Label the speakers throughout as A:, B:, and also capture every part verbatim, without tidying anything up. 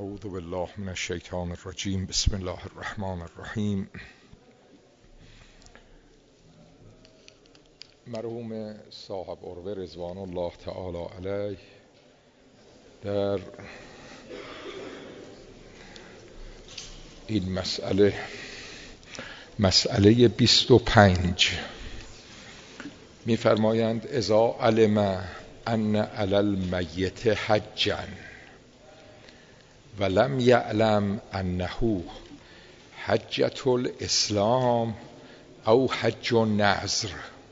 A: اعوذ بالله من الشیطان الرجیم. بسم الله الرحمن الرحیم. مرحوم صاحب عروه رضوان الله تعالی علیه در این مسئله مسئله بیست و پنج می‌فرمایند اذا علم ان علی المیت حجا ولم یعلم انه حجة الاسلام او حج النذر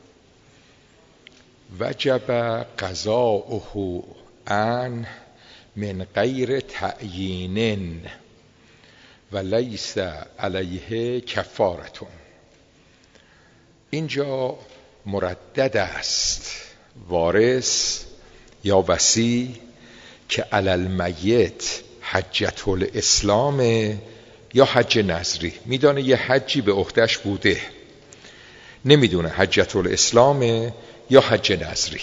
A: وجب قضاؤه عن من غیر تعیین و لیس علیه کفارة. اینجا مردد است وارث یا وصی که علی المیت حجة الاسلام یا حج نذری، میدانه یه حجی به عهده‌اش بوده، نمیدونه حجة الاسلام یا حج نذری.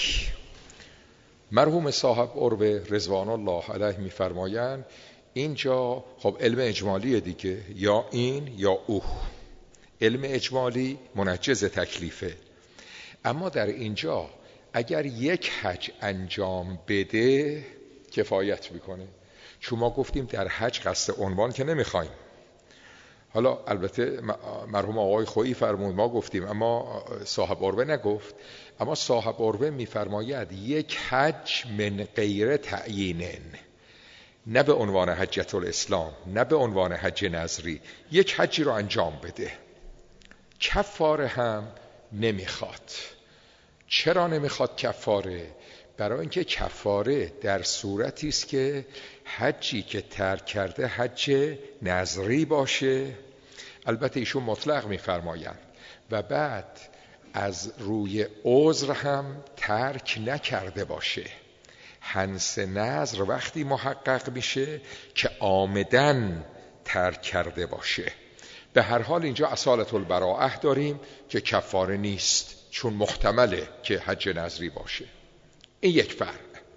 A: مرحوم صاحب عروه رضوان الله علیه میفرمایند اینجا خب علم اجمالیه دیگه، یا این یا او. علم اجمالی منجز تکلیفه، اما در اینجا اگر یک حج انجام بده کفایت میکنه، چون ما گفتیم در حج قصد عنوان که نمیخوایم. حالا البته مرحوم آقای خویی فرمود ما گفتیم، اما صاحب عروه نگفت. اما صاحب عروه میفرماید یک حج من غیر تعیین، نه به عنوان حجة الاسلام نه به عنوان حج نذری، یک حجی رو انجام بده، کفاره هم نمیخواد. چرا نمیخواد کفاره؟ برای اینکه کفاره در صورتی است که حجی که ترک کرده حج نذری باشه، البته ایشون مطلق میفرمایند، و بعد از روی عذر هم ترک نکرده باشه. حنث نذر وقتی محقق میشه که عامداً ترک کرده باشه. به هر حال اینجا اصالة البراءة داریم که کفاره نیست، چون محتمله که حج نذری باشه. این یک فرق.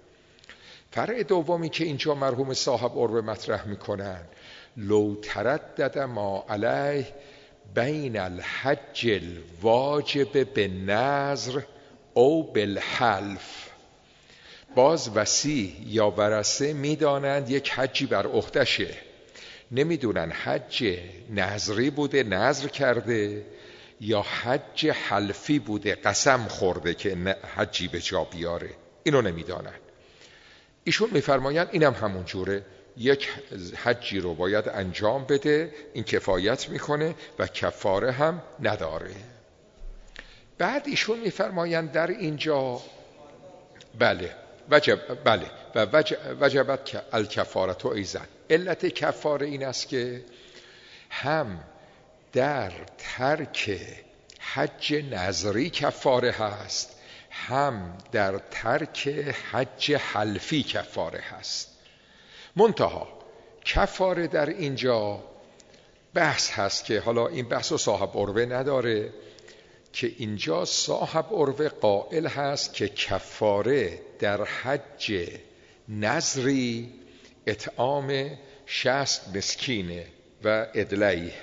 A: فرق دومی که اینجا مرحوم صاحب عروه مطرح میکنن، لو تردد ما علیه بین الحج الواجب بالنذر او بالحلف. باز وصی یا ورثه میدانند یک حجی بر عهده‌شه، نمیدونن حج نذری بوده نذر کرده یا حج حلفی بوده قسم خورده که حجی به جا بیاره، اینو نمیدانن. ایشون میفرمایند اینم همون جوره، یک حجی رو باید انجام بده، این کفایت میکنه و کفاره هم نداره. بعد ایشون میفرمایند در اینجا بله وجب بله و وجب وجبت الکفارة ایضا. علت کفاره این است که هم در ترک حج نذری کفاره هست، هم در ترک حج حلفی کفاره هست. منتها کفاره در اینجا بحث هست که حالا این بحث و صاحب عروه نداره، که اینجا صاحب عروه قائل هست که کفاره در حج نذری اطعام شصت مسکینه و ادلیه،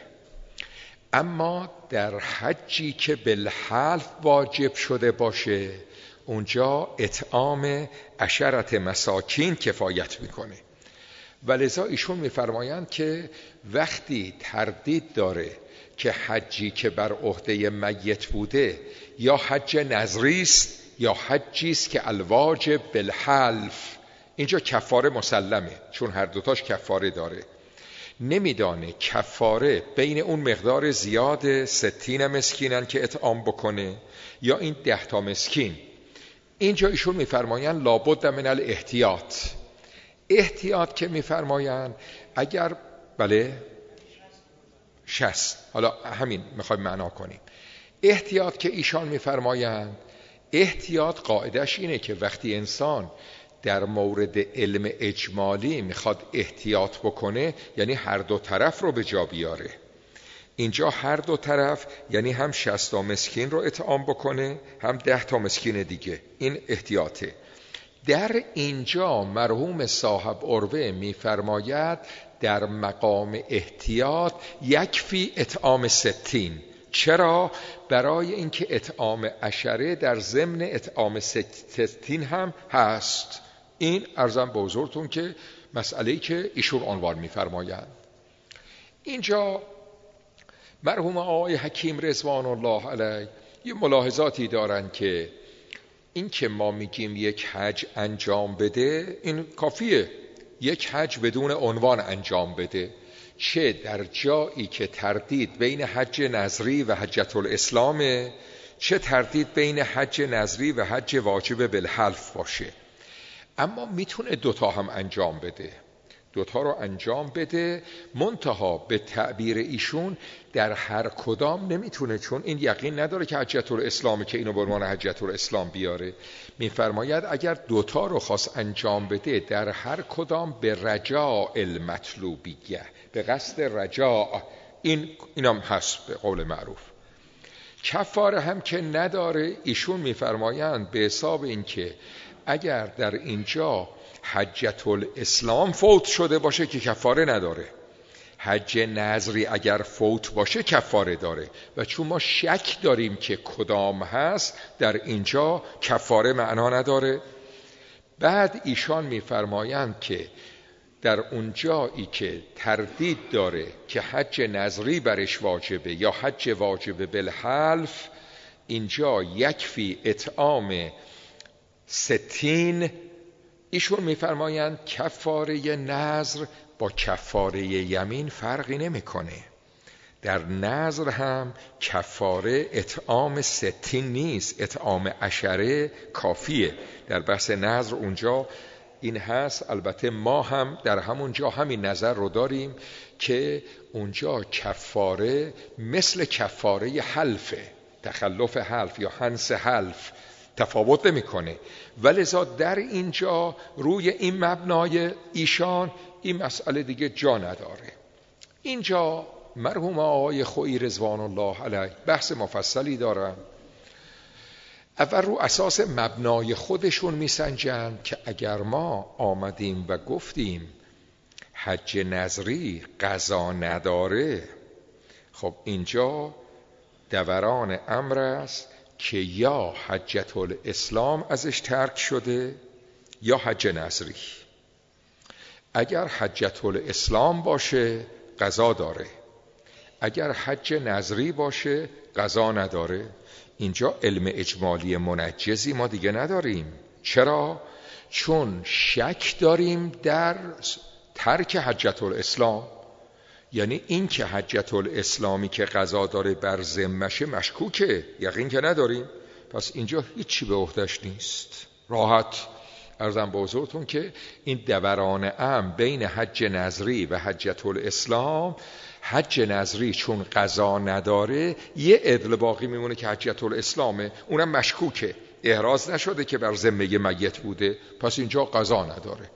A: اما در حجی که بالحلف واجب شده باشه اونجا اطعام عشرت مساکین کفایت میکنه. ولذا ایشون میفرمایند که وقتی تردید داره که حجی که بر عهده میت بوده یا حج نذری است یا حجی است که الواجب بالحلف، اینجا کفاره مسلمه، چون هر دوتاش کفاره داره. نمیدانه کفاره بین اون مقدار زیاد ستین مسکینن که اطعام بکنه یا این ده تا مسکین. اینجا ایشون میفرمایند لابد من الاحتیاط. احتیاط که میفرمایند اگر بله شصت، حالا همین میخوایم معنا کنیم. احتیاط که ایشان میفرمایند، احتیاط قاعدش اینه که وقتی انسان در مورد علم اجمالی میخواد احتیاط بکنه، یعنی هر دو طرف رو به جا بیاره. اینجا هر دو طرف یعنی هم شصت تا مسکین رو اطعام بکنه هم ده تا مسکین دیگه، این احتیاطه. در اینجا مرحوم صاحب عروه میفرماید در مقام احتیاط یکفی اطعام ستین. چرا؟ برای اینکه اطعام عشره در ضمن اطعام ستین هم هست. این عرضم به حضورتون که مسئله‌ای که ایشون عنوان میفرمایند. اینجا مرحوم آقای حکیم رضوان الله علیه یه ملاحظاتی دارن که این که ما میگیم یک حج انجام بده این کافیه، یک حج بدون عنوان انجام بده، چه در جایی که تردید بین حج نظری و حجة الاسلامه، چه تردید بین حج نظری و حج واجب بالحلف باشه. اما میتونه دوتا هم انجام بده، دوتا رو انجام بده، منتها به تعبیر ایشون در هر کدام نمیتونه، چون این یقین نداره که حجة الاسلامه که اینو به عنوان حجة الاسلام بیاره. میفرماید اگر دوتا رو خواست انجام بده در هر کدام به رجاء المطلوبیه، به قصد رجاء، این اینم هست به قول معروف. کفاره هم که نداره، ایشون میفرمایند به حساب این که اگر در اینجا حجة الاسلام فوت شده باشه که کفاره نداره، حج نظری اگر فوت باشه کفاره داره، و چون ما شک داریم که کدام هست در اینجا کفاره معنا نداره. بعد ایشان میفرمایند که در اونجایی که تردید داره که حج نظری برش واجبه یا حج واجبه بالحلف، اینجا یکفی اطعام ستین. ایشون میفرمایند کفاره نذر با کفاره یمین فرقی نمیکنه. در نذر هم کفاره اطعام ستین نیست، اطعام عشره کافیه. در بحث نذر اونجا این هست. البته ما هم در همون جا همین نظر رو داریم که اونجا کفاره مثل کفاره حلفه، تخلف حلف یا حنس حلف تفاوت نمیکنه. ولذا در اینجا روی این مبنای ایشان این مسئله دیگه جا نداره. اینجا مرحوم آقای خویی رضوان الله علیه بحث مفصلی دارن. اول رو اساس مبنای خودشون میسنجن که اگر ما آمدیم و گفتیم حج نظری قضا نداره، خب اینجا دوران امر است که یا حجة الاسلام ازش ترک شده یا حج نظری. اگر حجة الاسلام باشه قضا داره، اگر حج نظری باشه قضا نداره. اینجا علم اجمالی منجزی ما دیگه نداریم. چرا؟ چون شک داریم در ترک حجة الاسلام، یعنی این که حجة الاسلامی که قضا داره بر ذمشه مشکوکه، یقین که نداریم. پس اینجا هیچی به عهده‌اش نیست. راحت عرضم به حضورتون که این دوران ام بین حج نظری و حجة الاسلام، حج نظری چون قضا نداره یه عدل باقی میمونه که حجة الاسلامه، اونم مشکوکه، احراز نشده که بر ذمه میت بوده، پس اینجا قضا نداره.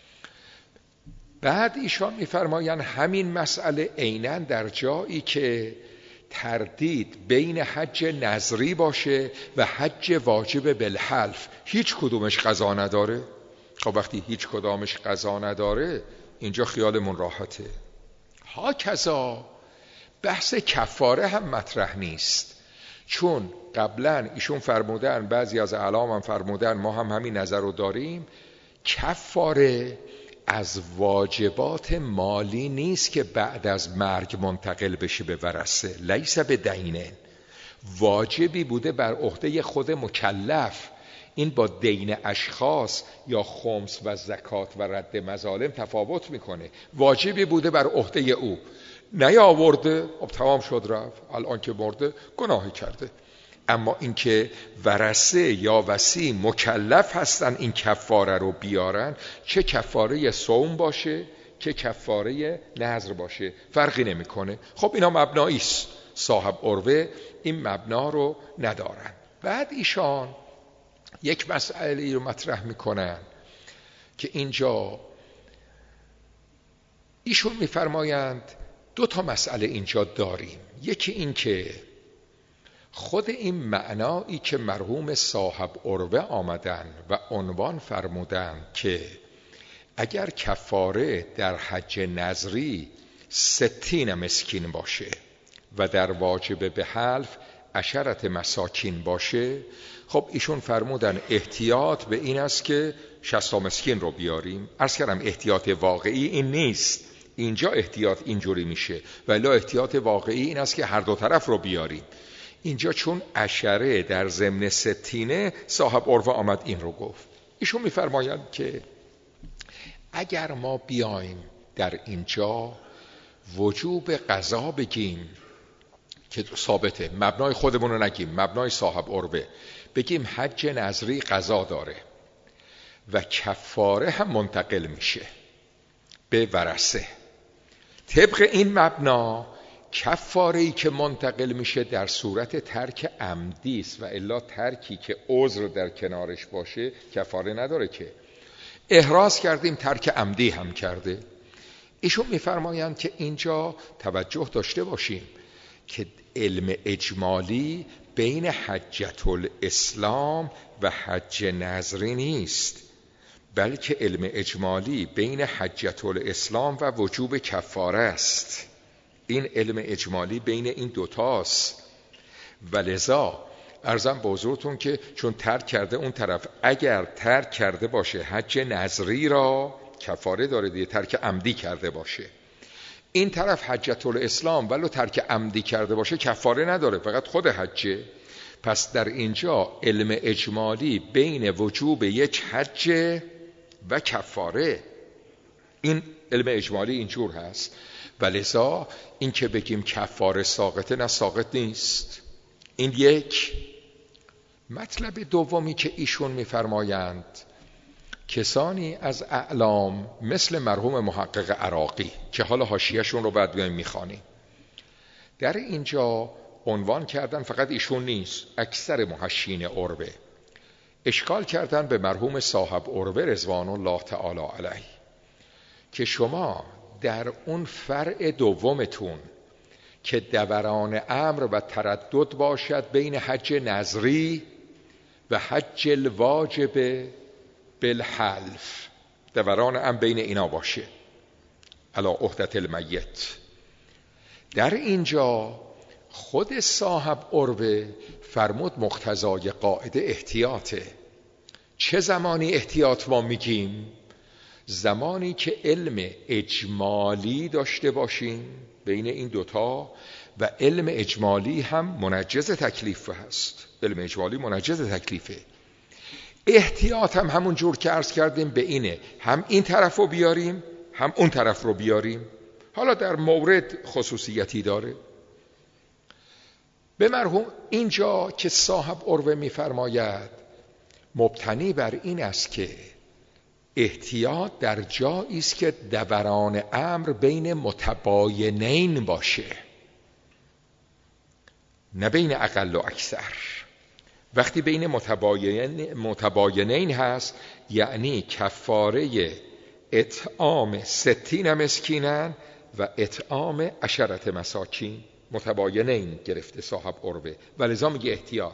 A: بعد ایشان میفرمایند همین مسئله عیناً در جایی که تردید بین حج نظری باشه و حج واجب بالحلف، هیچ کدومش قضا نداره. خب وقتی هیچ کدامش قضا نداره اینجا خیالمون راحته. ها کذا بحث کفاره هم مطرح نیست، چون قبلا ایشون فرمودن، بعضی از اعلام هم فرمودن، ما هم همین نظر رو داریم، کفاره از واجبات مالی نیست که بعد از مرگ منتقل بشه به ورثه. لیس به دینه، واجبی بوده بر عهده خود مکلف. این با دین اشخاص یا خمس و زکات و رد مظالم تفاوت میکنه. واجبی بوده بر عهده او، نیاورده، خب تمام شد رفت، الان که مرده گناهی کرده. اما اینکه ورثه یا وصی مکلف هستن این کفاره رو بیارن، چه کفاره صوم باشه چه کفاره نذر باشه فرقی نمیکنه. خب اینا مبنایی است، صاحب عروه این مبنا رو ندارن. بعد ایشان یک مسئله رو مطرح میکنن که اینجا ایشون میفرمایند دو تا مسئله اینجا داریم. یکی این که خود این معنایی که مرحوم صاحب عروه آمدن و عنوان فرمودن که اگر کفاره در حج نظری ستین مسکین باشه و در واجب به حلف عشرت مساکین باشه، خب ایشون فرمودن احتیاط به این است که شصت مسکین رو بیاریم. عرض کردم احتیاط واقعی این نیست، اینجا احتیاط اینجوری میشه، ولی احتیاط واقعی این است که هر دو طرف رو بیاریم. اینجا چون عشره در ضمن ستینه، صاحب عروه آمد این رو گفت. ایشون میفرمایند که اگر ما بیایم در اینجا وجوب قضا بگیم که ثابته، مبنای خودمون رو نگیم، مبنای صاحب عروه بگیم حج نظری قضا داره و کفاره هم منتقل میشه به ورثه، طبق این مبنا کفاره‌ای که منتقل میشه در صورت ترک عمدی است و الا ترکی که عذر در کنارش باشه کفاره نداره. که احراز کردیم ترک عمدی هم کرده. ایشون میفرمایند که اینجا توجه داشته باشیم که علم اجمالی بین حجت الاسلام و حج نظری نیست، بلکه علم اجمالی بین حجت الاسلام و وجوب کفاره است. این علم اجمالی بین این دوتاست و لذا عرضم به حضورتون که چون ترک کرده اون طرف، اگر ترک کرده باشه حج نظری را کفاره داره دیگه، ترک عمدی کرده باشه. این طرف حجت الاسلام ولو ترک عمدی کرده باشه کفاره نداره، فقط خود حجه. پس در اینجا علم اجمالی بین وجوب یک حج و کفاره، این علم اجمالی اینجور هست. ولذا این که بگیم کفاره ساقطه، نه ساقط نیست. این یک. مطلب دومی که ایشون میفرمایند کسانی از اعلام مثل مرحوم محقق عراقی که حالا حاشیه‌شون رو بعد بیایم میخوانیم، در اینجا عنوان کردن، فقط ایشون نیست، اکثر محشین عروه اشکال کردن به مرحوم صاحب عروه رضوان الله تعالی علیه که شما در اون فرع دومتون که دوران امر و تردد باشد بین حج نظری و حج الواجب بالحلف، دوران امر بین اینا باشه علی عهدت المیت، در اینجا خود صاحب عروه فرمود مقتضای قاعده احتیاطه. چه زمانی احتیاط ما میگیم؟ زمانی که علم اجمالی داشته باشیم بین این دوتا و علم اجمالی هم منجز تکلیف هست. علم اجمالی منجز تکلیفه. احتیاط هم همون جور که عرض کردیم به اینه، هم این طرف رو بیاریم هم اون طرف رو بیاریم. حالا در مورد خصوصیتی داره. به مرحوم اینجا که صاحب عروه میفرماید مبتنی بر این است که احتیاط در جایی است که دوران امر بین متباینین باشه، نه بین اقل و اکثر. وقتی بین متباین متباینین هست یعنی کفاره اطعام ستین مسکینن و اطعام عشرت مساکین، متباینین گرفته صاحب عروه و لذا میگه احتیاط.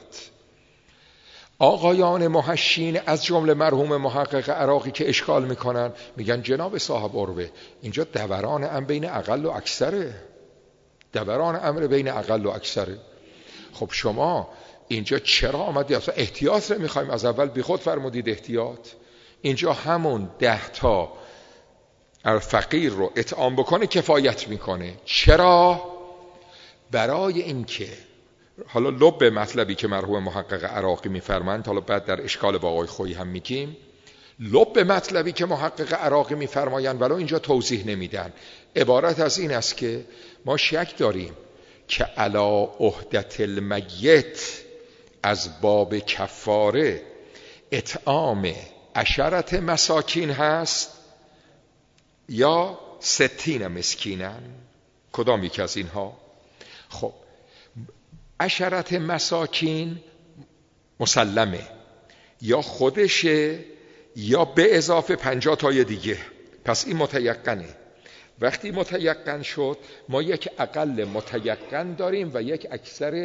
A: آقایان محشین از جمله مرحوم محقق عراقی که اشکال میکنن میگن جناب صاحب عروه اینجا دوران امر بین اقل و اکثره، دوران امر بین اقل و اکثره. خب شما اینجا چرا آمدی اصلا احتیاط رو میخوایم؟ از اول بی خود فرمودید احتیاط. اینجا همون ده تا فقیر رو اطعام بکنه کفایت میکنه. چرا؟ برای اینکه حالا لب مطلبی که مرحوم محقق عراقی میفرمایند، حالا بعد در اشکال با آقای خویی هم میگیم، لب مطلبی که محقق عراقی میفرمایند ولو اینجا توضیح نمیدن، عبارت از این است که ما شک داریم که علی عهدت المیت از باب کفاره اطعام عشرت مساکین هست یا ستین مسکینن، کدام یک از اینها؟ خب عشرت مساکین مسلمه، یا خودشه یا به اضافه پنجاه تای دیگه، پس این متیقنه. وقتی متیقن شد ما یک اقل متیقن داریم و یک اکثر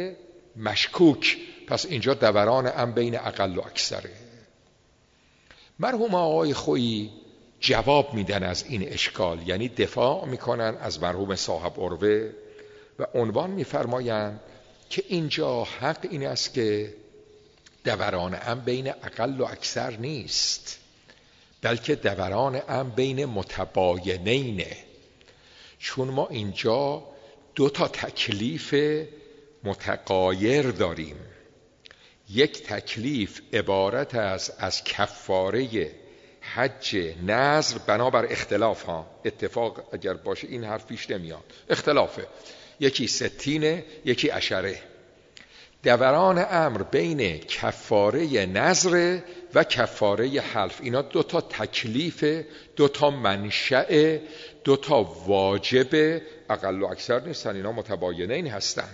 A: مشکوک. پس اینجا دوران امر بین اقل و اکثره. مرحوم آقای خویی جواب میدن از این اشکال، یعنی دفاع میکنن از مرحوم صاحب عروه و عنوان میفرمایند که اینجا حق این است که دوران امر بین اقل و اکثر نیست، بلکه دوران امر بین متباینینه. چون ما اینجا دو تا تکلیف متغایر داریم. یک تکلیف عبارت است از کفاره حج نذر بنابر اختلاف ها، اتفاق اگر باشه این حرف پیش نمیاد، اختلافه، یکی ستینه یکی عشره. دوران امر بین کفاره نذر و کفاره حلف، اینا دو تا تکلیف، دو تا منشأ، دو تا واجب اقل و اکثر نیستن، اینا متباینین هستن.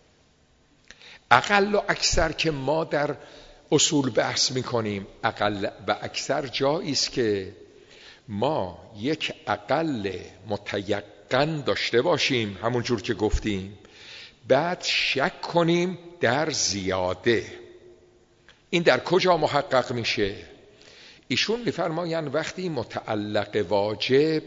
A: اقل و اکثر که ما در اصول بحث میکنیم، اقل و اکثر جایی است که ما یک اقل متیقن داشته باشیم، همون جور که گفتیم، بعد شک کنیم در زیاده. این در کجا محقق میشه؟ ایشون میفرمایند وقتی متعلق واجب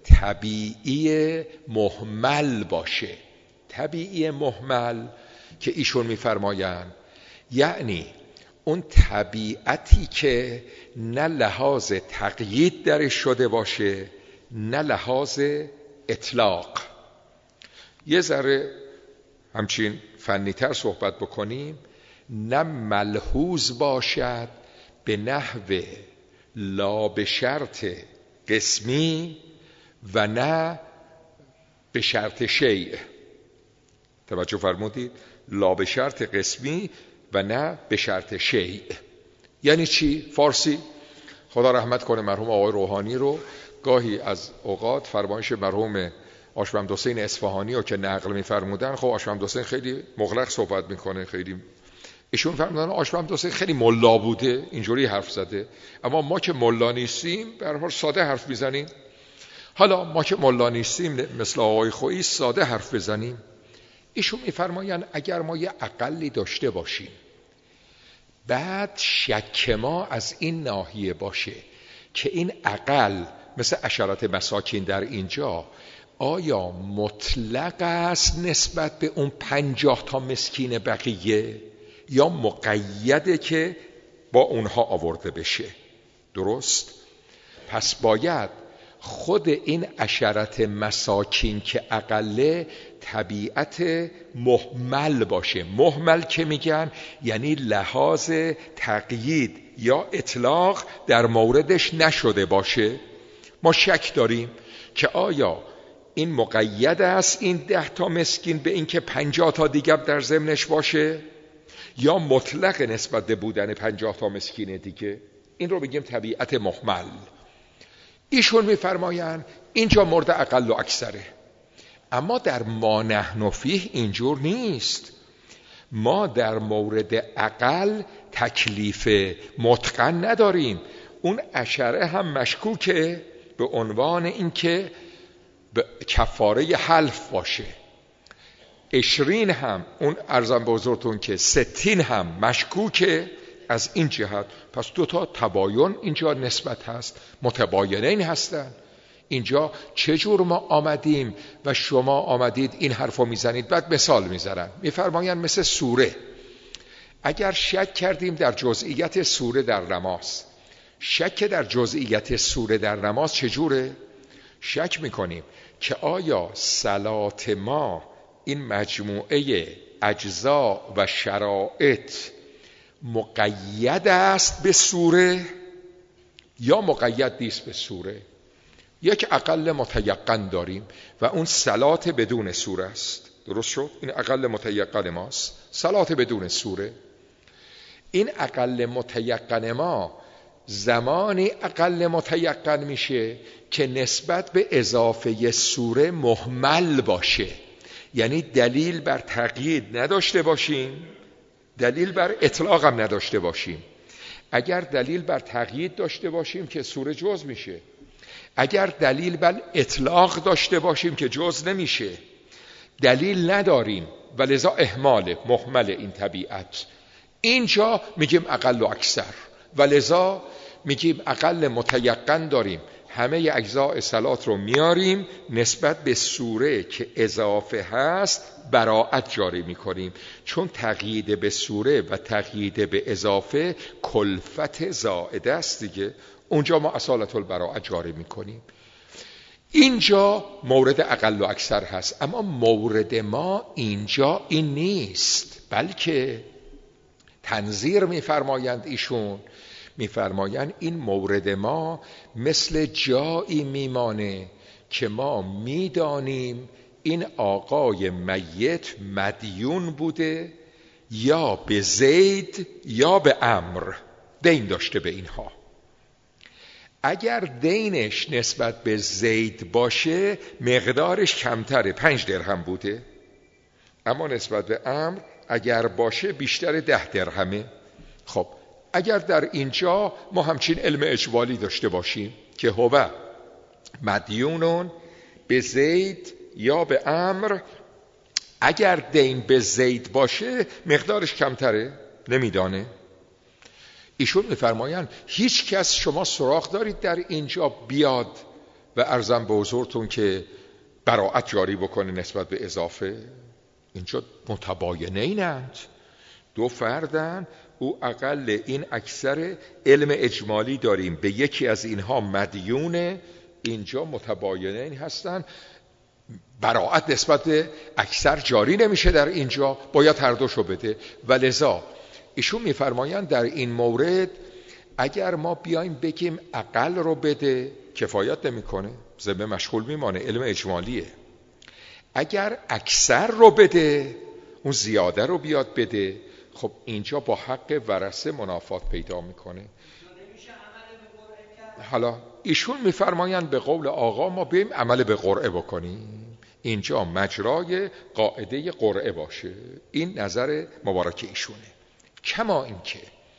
A: طبیعی مهمل باشه. طبیعی مهمل که ایشون میفرمایند یعنی اون طبیعتی که نه لحاظ تقیید درش شده باشه نه لحاظ اطلاق. یه ذره همچین فنی‌تر صحبت بکنیم، نه ملحوظ باشد به نحو لا به شرط قسمی و نه به شرط شیء. توجه فرمودید؟ لا به شرط قسمی و نه به شرط شیء. یعنی چی؟ فارسی خدا رحمت کنه مرحوم آقای روحانی رو، گاهی از اوقات فرمایش مرحوم آشممد حسین اصفهانی رو که نقل می‌فرمودن، خب آشممد حسین خیلی مغلق صحبت میکنه، خیلی ایشون فرمودن آشممد حسین خیلی ملا بوده، اینجوری حرف زده، اما ما که ملا نیستیم به هر حال ساده حرف میزنیم. حالا ما که ملا نیستیم مثل آقای خویی ساده حرف بزنیم. ایشون میفرمایند اگر ما یه اقلی داشته باشیم، بعد شک ما از این ناحیه باشه که این اقل مثل عشرات مساکین در اینجا آیا مطلق است نسبت به اون پنجاه تا مسکین بقیه یا مقیده که با اونها آورده بشه. درست؟ پس باید خود این عشرت مساکین که اقله طبیعت مهمل باشه. مهمل که میگن یعنی لحاظ تقیید یا اطلاق در موردش نشده باشه. ما شک داریم که آیا این مقید است این ده تا مسکین به این که پنجاه تا دیگر در ضمنش باشه یا مطلق نسبت به بودن پنجاه تا مسکین دیگه. این رو بگیم طبیعت مهمل. ایشون میفرمایند اینجا مورد اقل و اکثره، اما در ما نحن فیه اینجور نیست. ما در مورد اقل تکلیف متقن نداریم. اون عشره هم مشکوکه به عنوان اینکه کفاره حلف باشه. عشرین هم اون ارزم به حضورتون که ستین هم مشکوکه از این جهت. پس دو تا تباین اینجا نسبت هست، متباینین هستن. اینجا چجور ما آمدیم و شما آمدید این حرفو میزنید؟ بعد مثال میزنن، میفرمایند مثل سوره. اگر شک کردیم در جزئیات سوره در نماز، شک در جزئیات سوره در نماز چجوره؟ شک میکنیم که آیا صلات ما این مجموعه اجزا و شرائط مقید است به سوره یا مقید نیست به سوره. یک اقل متیقن داریم و اون صلات بدون سوره است. درست شد؟ این اقل متیقن ماست، صلات بدون سوره. این اقل متیقن ما زمانی اقل متیقن میشه که نسبت به اضافه سوره مهمل باشه، یعنی دلیل بر تقیید نداشته باشیم، دلیل بر اطلاق هم نداشته باشیم. اگر دلیل بر تقیید داشته باشیم که سوره جز میشه، اگر دلیل بر اطلاق داشته باشیم که جز نمیشه. دلیل نداریم ولذا اهمال مهمل این طبیعت. اینجا میگیم اقل و اکثر، ولذا میگیم اقل متیقن داریم، همه اجزاء صلات رو میاریم نسبت به سوره که اضافه هست براعت جاری میکنیم، چون تقیید به سوره و تقیید به اضافه کلفت زائده است دیگه. اونجا ما اصالت البراعت جاری میکنیم. اینجا مورد اقل و اکثر هست، اما مورد ما اینجا این نیست، بلکه تنظیر میفرمایند ایشون، میفرمایند این مورد ما مثل جایی میمانه که ما میدانیم این آقای میت مدیون بوده یا به زید یا به عمرو، دین داشته به اینها. اگر دینش نسبت به زید باشه مقدارش کمتره، پنج درهم بوده، اما نسبت به عمرو اگر باشه بیشتر ده درهمه. خب اگر در اینجا ما همچین علم اجمالی داشته باشیم که هو مدیونون به زید یا به عمرو، اگر دین به زید باشه مقدارش کمتره، نمیدانه. ایشون میفرمایند هیچ کس شما سراغ دارید در اینجا بیاد و عرضم به حضورتون که براعت جاری بکنه نسبت به اضافه؟ اینجا متباینینند، دو فردن، او اقل این اکثر علم اجمالی داریم به یکی از اینها مدیونه، اینجا متباینین هستن، براعت نسبت به اکثر جاری نمیشه در اینجا، باید هر دوشو بده. ولذا ایشون میفرمایند در این مورد اگر ما بیایم بگیم اقل رو بده کفایت نمیکنه، ذمه مشغول میمانه، علم اجمالیه. اگر اکثر رو بده، اون زیاده رو بیاد بده، خب اینجا با حق ورثه منافات پیدا میکنه. حالا ایشون میفرمایند به قول آقا ما بیایم عمل به قرعه بکنیم، اینجا مجرای قاعده قرعه باشه. این نظر مبارک ایشونه. کما اینکه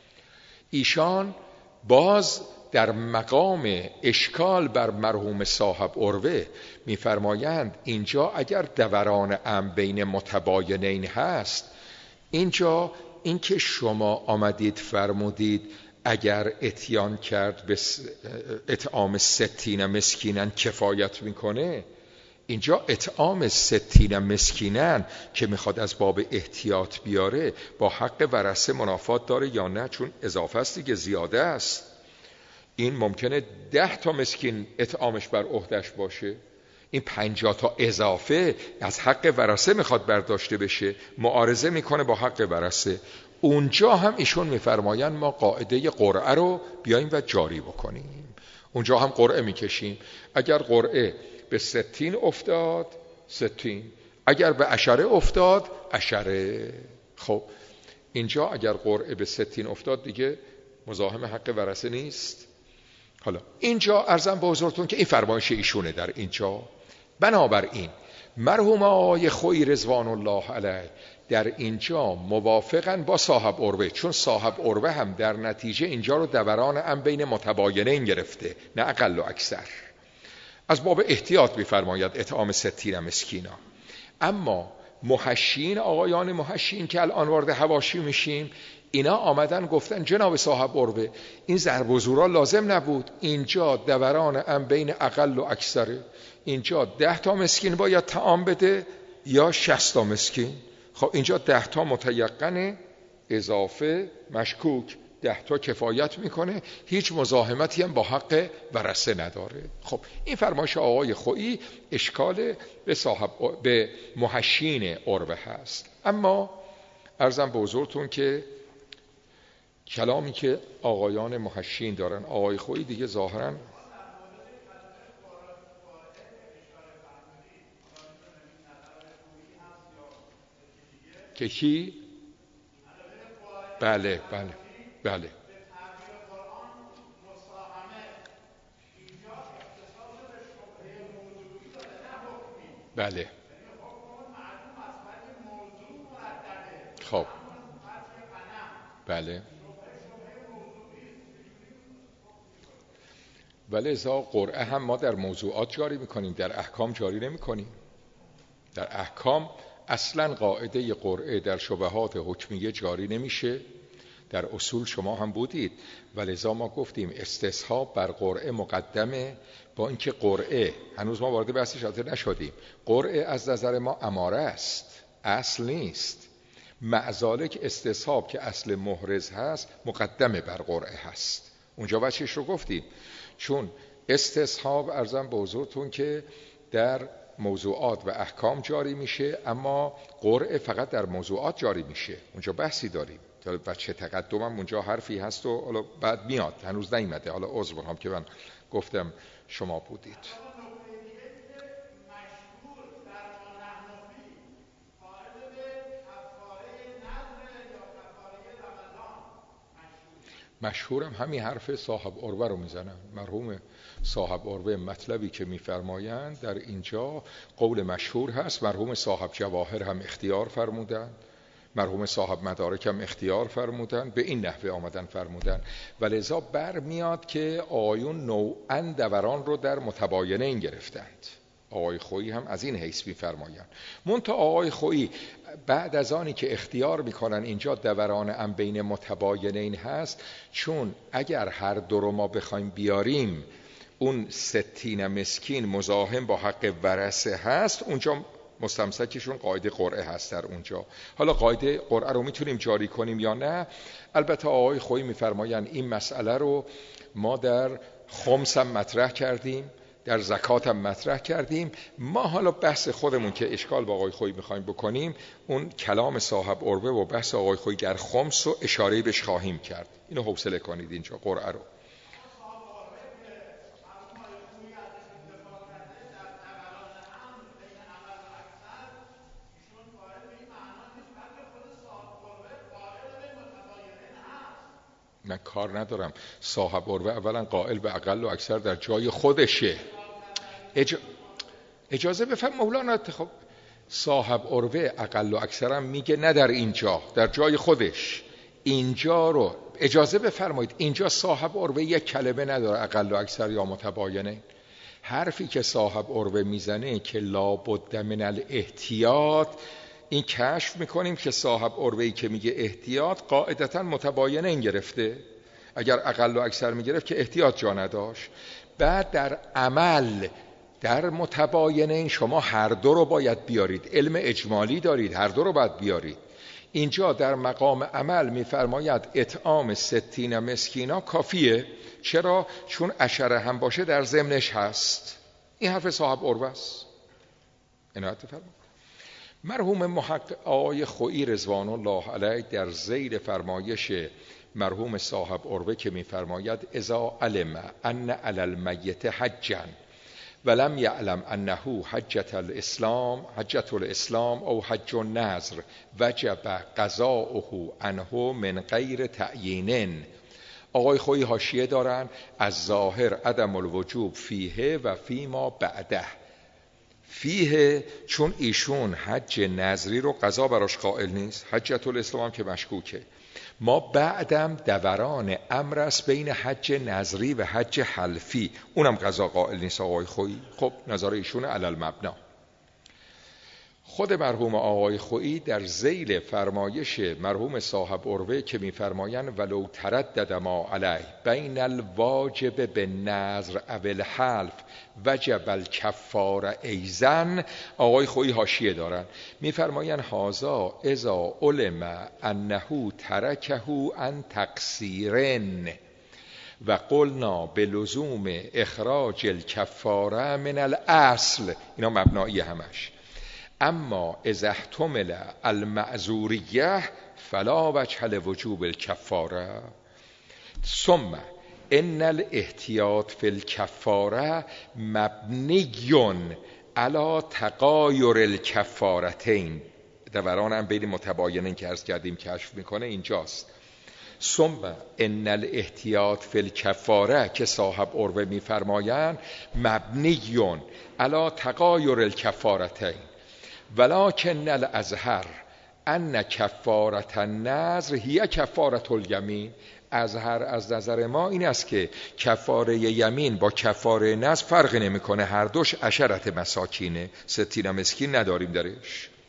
A: ایشان باز در مقام اشکال بر مرحوم صاحب عروه میفرمایند اینجا اگر دوران ام بین متباینین هست، اینجا اینکه شما آمدید فرمودید اگر اتیان کرد به اطعام ستین مسکینن کفایت میکنه، اینجا اطعام ستین مسکینن که میخواد از باب احتیاط بیاره با حق ورثه منافات داره یا نه؟ چون اضافه است دیگه، زیاده است. این ممکنه ده تا مسکین اطعامش بر عهدش باشه، این پنجاه تا اضافه از حق ورثه میخواد برداشته بشه، معارضه میکنه با حق ورثه. اونجا هم ایشون میفرماین ما قاعده قرعه رو بیاییم و جاری بکنیم. اونجا هم قرعه میکشیم، اگر قرعه به ستین افتاد ستین، اگر به عشره افتاد عشره. خب اینجا اگر قرعه به ستین افتاد دیگه مزاحم حق ورثه نیست. حالا اینجا عرضم به حضورتون که این فرمایش ایشونه در اینجا. بنابراین مرحوم آقای خویی رضوان الله علیه در اینجا موافقن با صاحب عروه، چون صاحب عروه هم در نتیجه اینجا رو دوران ام بین متباینین گرفته، نه اقل و اکثر. از باب احتیاط می‌فرماید اطعام ستین مسکینا. اما محشین، آقایان محشین که الان وارد حواشی میشیم، اینا آمدن گفتن جناب صاحب عروه این ضرب و زورا لازم نبود، اینجا دوران ام بین اقل و اکثره، اینجا ده تا مسکین باید طعام بده یا شصت تا مسکین. خب اینجا ده تا متیقنه، اضافه مشکوک، ده تا کفایت میکنه، هیچ مزاحمتی هم با حق ورثه نداره. خب این فرمایش آقای خویی اشکال به صاحب به محشین عروه هست. اما عرضم به حضورتون که کلامی که آقایان محشین دارن، آقای خویی دیگه ظاهراً که کی؟ بله بله بله بله خب بله. ولی ازا قرعه هم ما در موضوعات جاری میکنیم، در احکام جاری نمیکنیم. در احکام اصلا قاعده قرعه در شبهات حکمیه جاری نمیشه. در اصول شما هم بودید و لذا ما گفتیم استصحاب بر قرعه مقدمه، با اینکه قرعه هنوز ما وارد بحثش نشدیم. قرعه از نظر ما اماره است، اصل نیست. معذالک استصحاب که اصل محرز هست مقدمه بر قرعه هست. اونجا بچهش رو گفتیم، چون استصحاب ارزم به حضورتون که در موضوعات و احکام جاری میشه، اما قرعه فقط در موضوعات جاری میشه. اونجا بحثی داریم تا بچه تقدمم اونجا حرفی هست و حالا بعد میاد، هنوز نیومده. حالا عذر میخوام که من گفتم شما بودید. مشهورم همین حرف صاحب عروه رو میزنن. مرحوم صاحب عروه مطلبی که میفرمایند در اینجا قول مشهور هست. مرحوم صاحب جواهر هم اختیار فرمودن، مرحوم صاحب مدارک هم اختیار فرمودن، به این نحوه آمدن فرمودن و لذا بر میاد که آیون نوعاً دوران رو در متباینه این گرفتند. آقای خویی هم از این حیث میفرمایند. منتها آقای خویی بعد از آنی که اختیار میکنن اینجا دوران ام بین متباینین هست، چون اگر هر دو رو ما بخوایم بیاریم اون ستین مسکین مزاحم با حق ورثه هست، اونجا مستمسکشون قاعده قرعه هست در اونجا. حالا قاعده قرعه رو میتونیم جاری کنیم یا نه؟ البته آقای خویی میفرمایند این مسئله رو ما در خمس هم مطرح کردیم، در زکات هم مطرح کردیم. ما حالا بحث خودمون که اشکال با آقای خویی میخوایم بکنیم، اون کلام صاحب عروه و بحث آقای خویی در خمس و اشاره بهش خواهیم کرد. اینو حوصله کنید اینجا قرعه رو. من کار ندارم. صاحب عروه اولا قائل به اقل و اکثر در جای خودشه. اج... اجازه بفرم مولانا. خب صاحب عروه اقل و اکثرم میگه نه در اینجا، در جای خودش. اینجا رو اجازه بفرمایید، اینجا صاحب عروه یک کلمه نداره اقل و اکثر یا متباینه. حرفی که صاحب عروه میزنه که لابد من الاحتیاط، این کشف میکنیم که صاحب عروه‌ای که میگه احتیاط قاعدتا متباینه این گرفته. اگر اقل و اکثر میگرفت که احتیاط جا نداشت. بعد در عمل در متباینه این شما هر دو رو باید بیارید، علم اجمالی دارید، هر دو رو باید بیارید. اینجا در مقام عمل میفرماید اطعام ستین مسکینا کافیه. چرا؟ چون عشره هم باشه در ضمنش هست. این حرف صاحب عروه است. عنایت بفرمایید. مرحوم محقق آقای خویی رضوان الله علیه در ذیل فرمایش مرحوم صاحب عروه که میفرماید اذا علم ان علی المیت حجا ولم یعلم انه حجت الاسلام حجت الاسلام او حج النذر وجب قضاؤه عنه من غیر تعیین. آقای خویی حاشیه دارن از ظاهر عدم الوجوب فیه و فیما بعده. فیه چون ایشون حج نظری رو قضا براش قائل نیست، حجت الاسلام هم که مشکوکه. ما بعدم دوران امر است بین حج نظری و حج حلفی، اونم قضا قائل نیست آقای خویی. خب نظر ایشون علی المبنا. خود مرحوم آقای خویی در ذیل فرمایش مرحوم صاحب عروه که میفرمایند ولو تردد ما علیه بین الواجب بالنذر او الحلف وجب الکفاره ایزن، آقای خویی حاشیه دارن میفرمایند هذا اذا علم انه ترکه عن تقصیرن و قلنا بلزوم اخراج الکفاره من الاصل. اینا مبنایی همش. اما اذا احتمل المعذوریه فلا وجه لوجوب الکفاره ثم ان الاحتیاط فی الکفاره مبنی علی تغایر الکفارتین. دوران هم بین متباینین که عرض کردیم کشف میکنه اینجاست. ثم ان الاحتیاط فی الکفاره که صاحب عروه میفرمایند مبنی علی تغایر الکفارتین ولکن الازهر ان کفارة النذر هی کفارة الیمین. ازهر از نظر ما این است که کفاره یمین با کفاره نذر فرق نمیکنه، هر دوش عشرت مساکینه، ستین مسکین نداریم درش.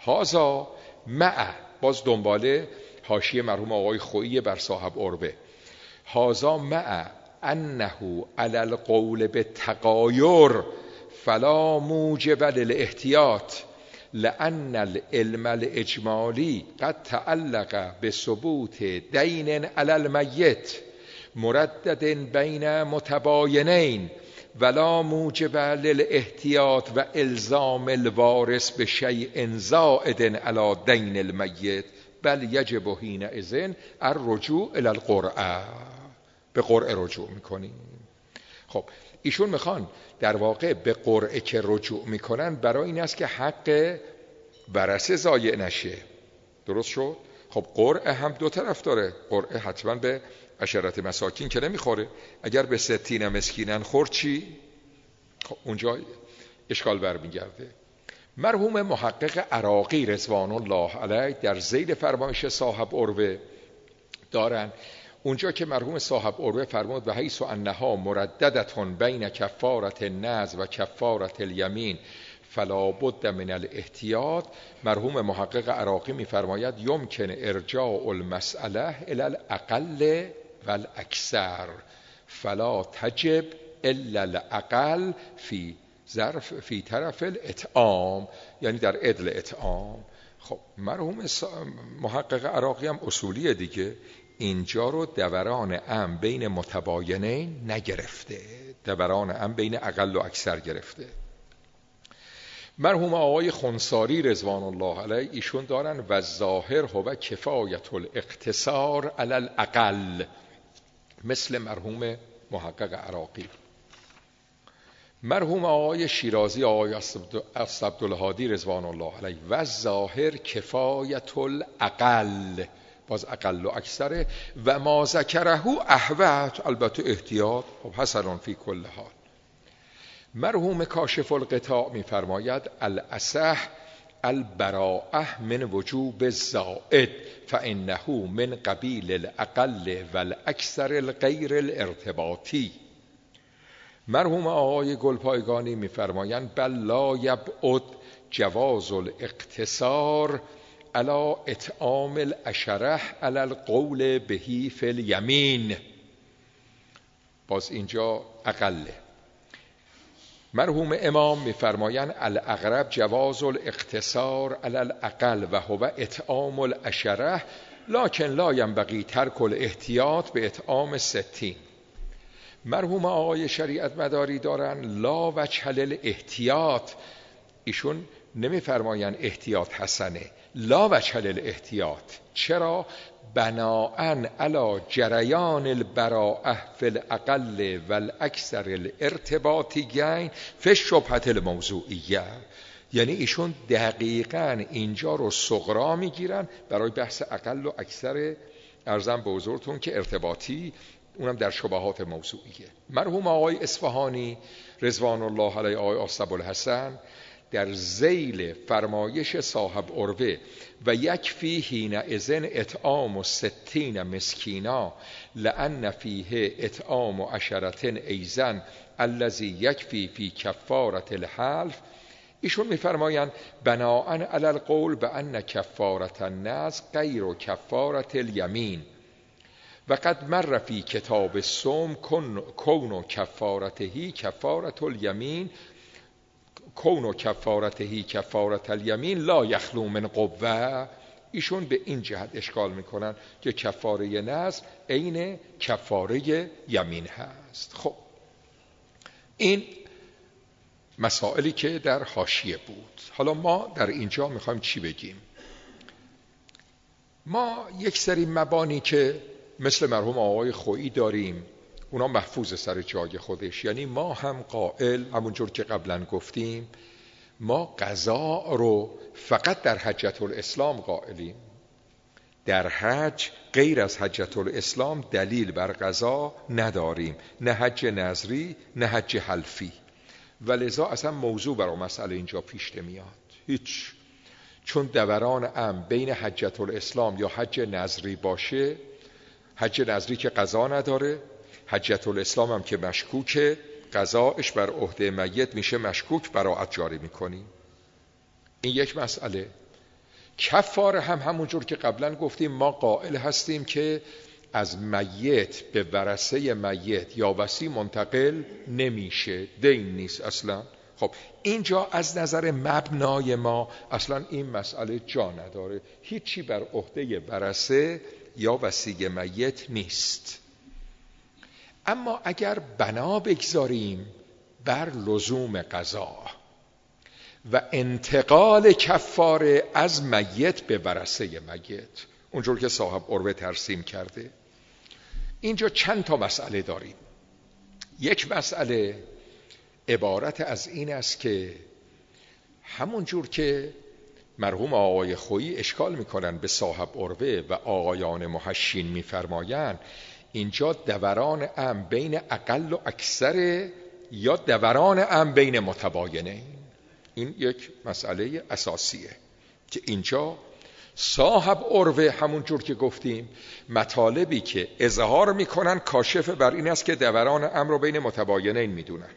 A: هازا مع، باز دنباله حاشیه مرحوم آقای خویی بر صاحب عربه، هازا مع انه علی القول بالتغایر فلا موجب للاحتیاط لأن العلم الاجمالی قد تعلق بثبوت دین علی المیت مردد بین متباینین ولا موجب للاحتیاط و الزام الوارث بشیء زائد علی دین المیت بل یجب حینئذ الرجوع الی القرعه، به قرعه رجوع میکنیم. خب ایشون میخوان در واقع به قرعه که رجوع میکنن برای این است که حق ورثه ضایع نشه. درست شد؟ خب قرعه هم دو طرف داره، قرعه حتما به عشرت مساکین که نمیخوره، اگر به ستین مسکینن خورد چی؟ خب اونجا اشکال برمیگرده. مرحوم محقق عراقی رضوان الله علیه در ذیل فرمایش صاحب عروه دارن، اونجا که مرحوم صاحب عروه فرمود و حیث انها مرددتون بین کفارت النذر و کفارت الیمین فلا بد من الاحتیاط، مرحوم محقق عراقی میفرماید یمکن ارجاع المسئله الی الاقل و الاکثر فلا تجب الا الاقل فی ظرف فی طرف الاطعام، یعنی در عدل اطعام. خب مرحوم محقق عراقی هم اصولیه دیگه، اینجا رو دوران ام بین متباینین نگرفته، دوران ام بین اقل و اکثر گرفته. مرحوم آقای خنساری رضوان الله علیه ایشون دارن و ظاهر هو کفایت الاقتصار علی الاقل، مثل مرحوم محقق عراقی. مرحوم آقای شیرازی آقای عبدالهادی رضوان الله علیه و ظاهر کفایت الاقل، باز اقل و اکثره، و ما ذکره احوط، البته احتیاط خب حسن فی کل حال. مرحوم کاشف القطاع میفرماید الاصح البراءه من وجوب الزائد فانه من قبیل الاقل والاکثر الغیر الارتباطی. مرحوم آقای گلپایگانی میفرمایند بل لا یبعد جواز الاقتصار علی اطعام العشره علی القول بهی فی الیمین، باز اینجا اقله. مرحوم امام میفرمایند الاقرب جواز الاقتصار علی الاقل و هو اطعام العشره لکن لا ینبغی ترک الاحتیاط به اطعام ستین. مرحوم آقای شریعت مداری دارن لا وجه للاحتیاط، ایشون نمیفرمایند احتیاط حسنه، لا وجه للاحتیاط. چرا؟ بناءً علی جریان البراءه فی الاقل والاکثر الارتباطیین فی الشبهة الموضوعیه، یعنی ایشون دقیقاً اینجا رو صغرا میگیرن برای بحث اقل و اکثر ارزم به حضورتون که ارتباطی، اونم در شبهات موضوعیه. مرحوم آقای اصفهانی رضوان الله علیه آقای آصب الحسن در ذیل فرمایش صاحب عروه و یکفی حینئذ اطعام ستین مسکینا لأن فیه اطعام عشرة ایضا الذی یکفی فی کفارة الحلف، ایشون میفرمایند بناءً علی القول بأن کفارة النذر غیر کفارة الیمین و قد مر فی کتاب الصوم کون کفارته کفارة الیمین کون کفارته کفارة الیمین لا یخلو من قوه. ایشون به این جهت اشکال میکنن که کفاره نذر عین کفاره یمین هست. خب این مسائلی که در حاشیه بود. حالا ما در اینجا میخوایم چی بگیم؟ ما یک سری مبانی که مثل مرحوم آقای خویی داریم اونا محفوظ سر جای خودش، یعنی ما هم قائل همونجور که قبلا گفتیم ما قضا رو فقط در حجة الاسلام قائلیم، در حج غیر از حجة الاسلام دلیل بر قضا نداریم، نه حج نظری نه حج حلفی، و لذا اصلا موضوع برای مسئله اینجا پیش نمیاد هیچ، چون دوران ام بین حجة الاسلام یا حج نظری باشه، حج نظری که قضا نداره، حجة الاسلام هم که مشکوکه، قضاش بر عهده میت میشه مشکوک، براءت جاری میکنی. این یک مسئله. کفاره هم همونجور که قبلا گفتیم ما قائل هستیم که از میت به ورثه میت یا وصی منتقل نمیشه، دین نیست اصلا. خب اینجا از نظر مبنای ما اصلا این مسئله جا نداره، هیچی بر عهده ورثه یا وصی میت نیست. اما اگر بنا بگذاریم بر لزوم قضا و انتقال کفاره از میت به ورثه میت، اونجور که صاحب عروه ترسیم کرده، اینجا چند تا مسئله داریم. یک مسئله عبارت از این است که همونجور که مرحوم آقای خویی اشکال میکنن به صاحب عروه و آقایان محشین میفرمایند اینجا دوران ام بین اقل و اکثر یا دوران ام بین متباینین. این یک مسئله اساسیه که اینجا صاحب عروه همونجور که گفتیم مطالبی که اظهار میکنن کاشف بر این است که دوران ام رو بین متباینین میدونن.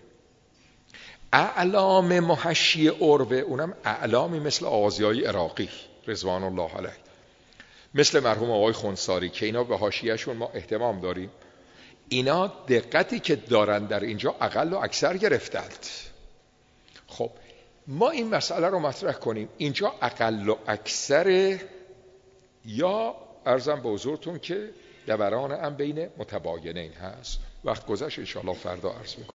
A: اعلام محشی عروه اونم اعلامی مثل آغازیای عراقی رضوان الله علیه، مثل مرحوم آقای خونساری که اینا به حاشیه‌شون ما احترام داریم، اینا دقتی که دارن در اینجا اقل و اکثر گرفتند. خب ما این مسئله رو مطرح کنیم، اینجا اقل و اکثر یا عرضم به حضورتون که دوران هم بین متباینین هست. وقت گذشت، انشاءالله فردا عرض میکنم.